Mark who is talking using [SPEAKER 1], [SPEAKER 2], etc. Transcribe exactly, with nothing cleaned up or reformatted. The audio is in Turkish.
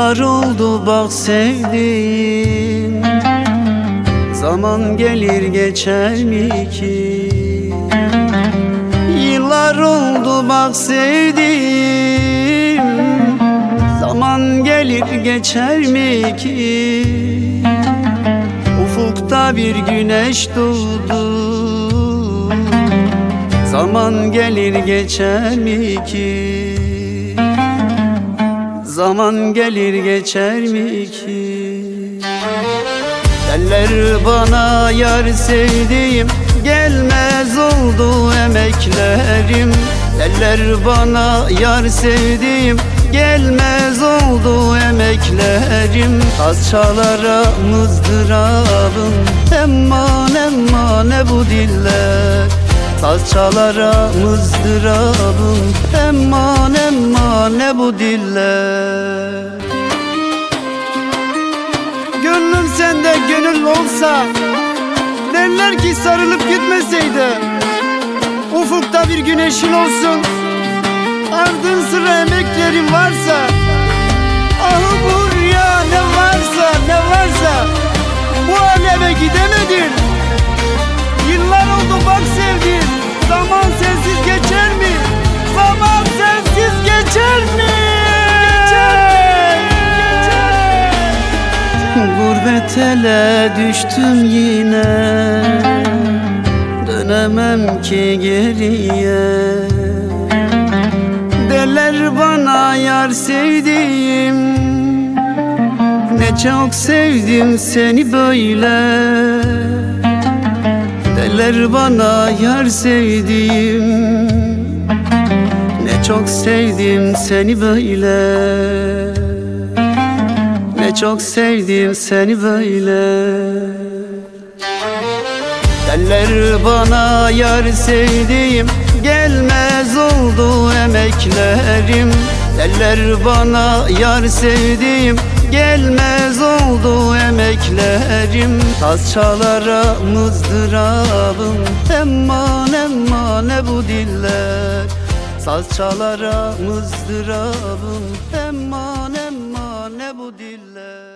[SPEAKER 1] Yıllar oldu bak sevdim, zaman gelir geçer mi ki? Yıllar oldu bak sevdim, zaman gelir geçer mi ki? Ufukta bir güneş doğdu, zaman gelir geçer mi ki? Zaman gelir geçer mi ki? Derler bana yar sevdiğim, gelmez oldu emeklerim. Derler bana yar sevdiğim, gelmez oldu emeklerim. Saz çalara mızdırabım, emman emman ne bu diller. Saz çalara mızdırabım, emman emman ne bu diller.
[SPEAKER 2] Gönlüm sende gönül olsa, derler ki sarılıp gitmeseydi. Ufukta bir güneşin olsun, ardın sıra emeklerin varsa. Ahı buraya ne varsa ne varsa, bu aleme gidemedin. Yıllar oldu bak sevdim, zaman sensiz geçer mi? Zaman sensiz geçer mi?
[SPEAKER 1] Gurbet ele düştüm yine, dönemem ki geriye. Derler bana yar sevdiğim, ne çok sevdim seni böyle. Derler bana yar sevdiğim, ne çok sevdim seni böyle. Ne çok sevdim seni böyle. Derler bana yar sevdiğim, gelmez oldu emeklerim. Derler bana yar sevdiğim, gelmez oldu emeklerim. Saz çalara mızdırabım, emman emman ne bu diller. Saz çalara mızdırabım, emman emman ne bu diller.